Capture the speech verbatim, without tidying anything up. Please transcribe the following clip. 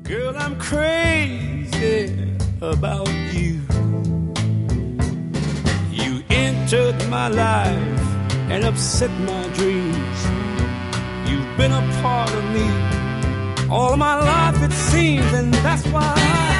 Girl, I'm crazy about you. You entered my life and upset my dreams. You've been a part of me all of my life, it seems, and that's why I